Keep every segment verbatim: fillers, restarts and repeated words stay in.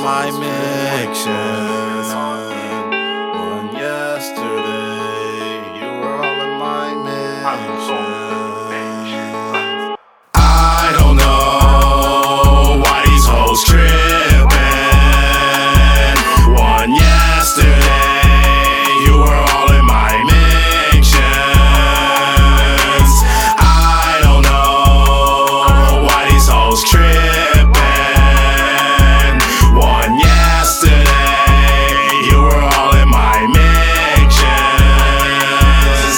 my mentions. One yesterday, you were all in my mentions. I don't know why these hoes trippin'. One yesterday, you were all in my mentions. I don't know why these hoes trippin'. One yesterday, you were all in my mentions.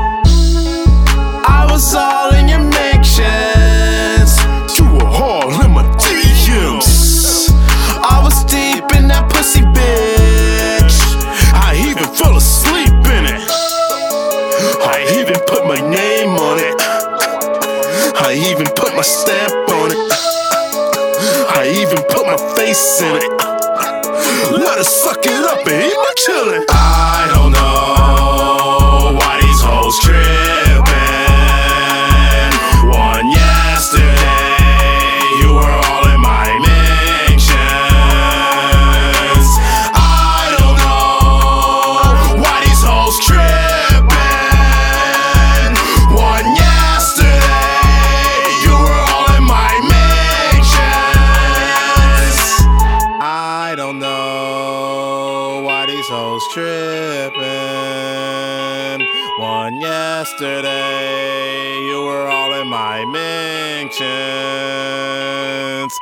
I was all in your mentions. You were all in my D Ms. I was deep in that pussy, bitch. I even fell asleep in it. I even put my name on it. I even put my stamp on it. I even put my face in it. Let us suck it up and eat my chillin'. I don't know why these hoes trippin'. One yesterday, you were all in my mentions. I don't know why these hoes trippin'. One yesterday, you were all in my mentions. I don't know why these hoes trippin'. One yesterday, you were all in my mentions.